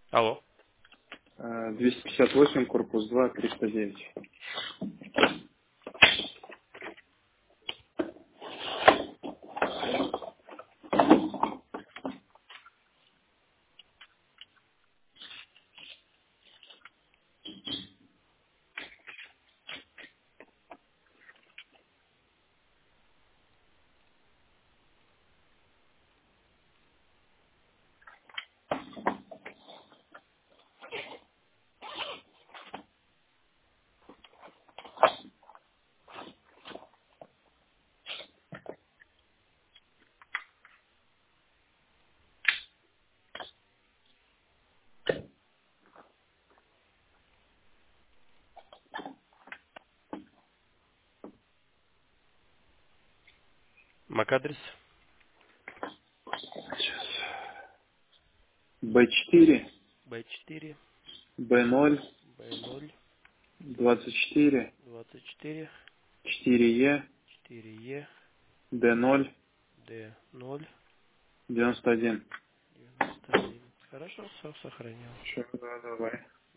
Алло. 258, корпус 2, 309. МАК-адрес. Сейчас. Б4, Б4, Б0, Б0, 24, 24, 4Е, 4Е, Д0, Д0, 91. 91. Хорошо, все сохранил. Все, да, давай.